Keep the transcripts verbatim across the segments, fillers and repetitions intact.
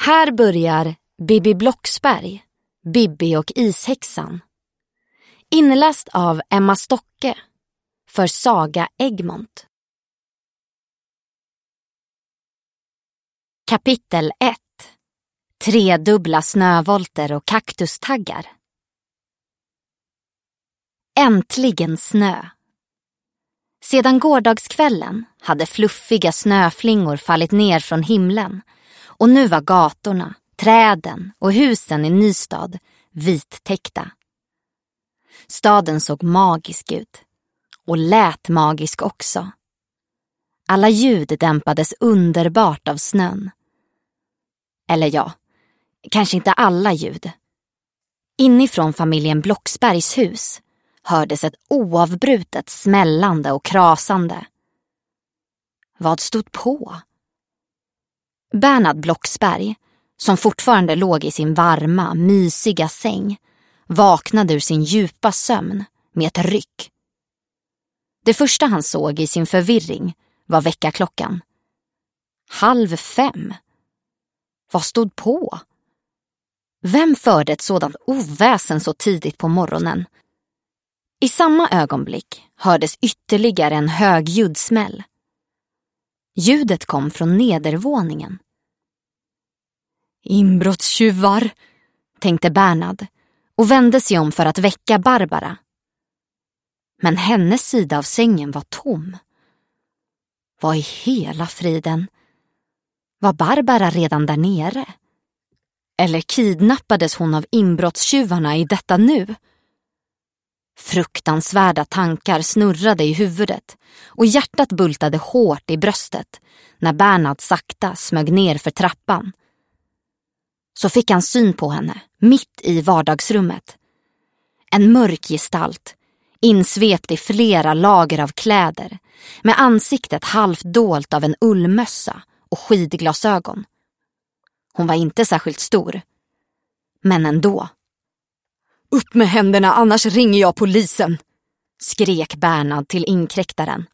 Här börjar Bibi Blocksberg, Bibi och ishäxan. Inläst av Emma Stocke för Saga Egmont. Kapitel ett. Tre dubbla snövolter och kaktustaggar. Äntligen snö. Sedan gårdagskvällen hade fluffiga snöflingor fallit ner från himlen och nu var gatorna, träden och husen i Nystad vittäckta. Staden såg magisk ut och lät magisk också. Alla ljud dämpades underbart av snön. Eller ja, kanske inte alla ljud. Inifrån familjen Blocksbergs hus hördes ett oavbrutet smällande och krasande. Vad stod på? Bernhard Blocksberg, som fortfarande låg i sin varma, mysiga säng, vaknade ur sin djupa sömn med ett ryck. Det första han såg i sin förvirring var väckarklockan. Halv fem. Vad stod på? Vem förde ett sådant oväsen så tidigt på morgonen? I samma ögonblick hördes ytterligare en hög ljudsmäll. Ljudet kom från nedervåningen. Inbrottstjuvar, tänkte Bernhard och vände sig om för att väcka Barbara. Men hennes sida av sängen var tom. Vad i hela friden? Var Barbara redan där nere? Eller kidnappades hon av inbrottstjuvarna i detta nu? Fruktansvärda tankar snurrade i huvudet och hjärtat bultade hårt i bröstet när Bernhard sakta smög ner för trappan. Så fick han syn på henne, mitt i vardagsrummet. En mörk gestalt, insvept i flera lager av kläder, med ansiktet halvt dolt av en ullmössa och skidglasögon. Hon var inte särskilt stor, men ändå. Upp med händerna, annars ringer jag polisen, skrek Bernhard till inkräktaren.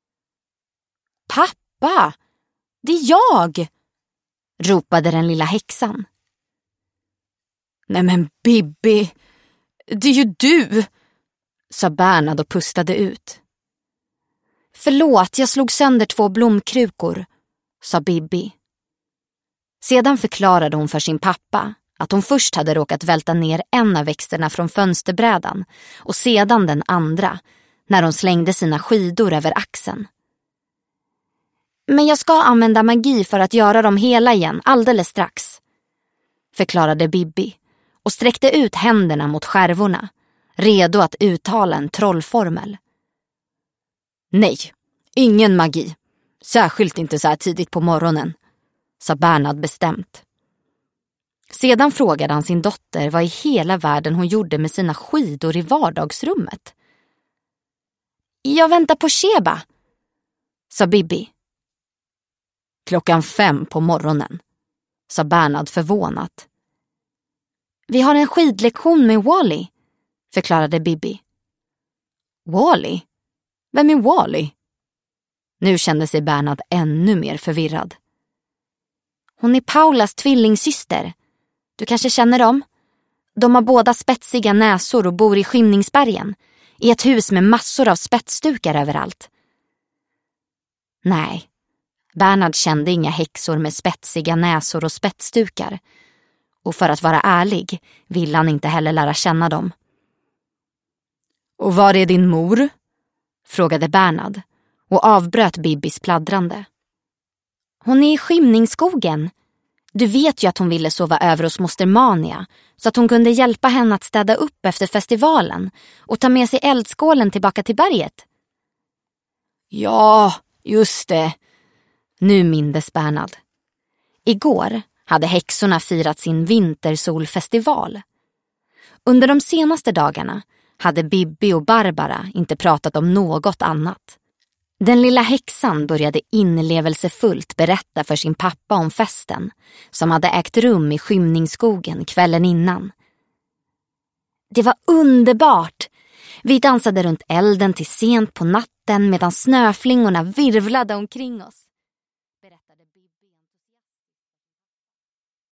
Pappa, det är jag, ropade den lilla häxan. Nej men Bibi, det är ju du, sa Bernhard och pustade ut. Förlåt, jag slog sönder två blomkrukor, sa Bibi. Sedan förklarade hon för sin pappa att hon först hade råkat välta ner en av växterna från fönsterbrädan och sedan den andra när hon slängde sina skidor över axeln. Men jag ska använda magi för att göra dem hela igen alldeles strax, förklarade Bibi och sträckte ut händerna mot skärvorna, redo att uttala en trollformel. Nej, ingen magi, särskilt inte så här tidigt på morgonen, sa Bernhard bestämt. Sedan frågade han sin dotter vad i hela världen hon gjorde med sina skidor i vardagsrummet. Jag väntar på Sheba, sa Bibi. Klockan fem på morgonen, sa Bernhard förvånat. Vi har en skidlektion med Wally, förklarade Bibi. Wally? Vem är Wally? Nu kände sig Bernhard ännu mer förvirrad. Hon är Paulas tvillingsyster. Du kanske känner dem? De har båda spetsiga näsor och bor i Skymningsbergen, i ett hus med massor av spetsdukar överallt. Nej, Bernhard kände inga häxor med spetsiga näsor och spetsdukar. Och för att vara ärlig ville han inte heller lära känna dem. Och var är din mor? Frågade Bernhard och avbröt Bibis pladdrande. Hon är i Skymningsskogen. Du vet ju att hon ville sova över hos moster Mania så att hon kunde hjälpa henne att städa upp efter festivalen och ta med sig eldskålen tillbaka till berget. Ja, just det. Nu mindes Bernhard. Igår hade häxorna firat sin vintersolfestival. Under de senaste dagarna hade Bibi och Barbara inte pratat om något annat. Den lilla häxan började inlevelsefullt berätta för sin pappa om festen som hade ägt rum i Skymningsskogen kvällen innan. Det var underbart! Vi dansade runt elden till sent på natten medan snöflingorna virvlade omkring oss.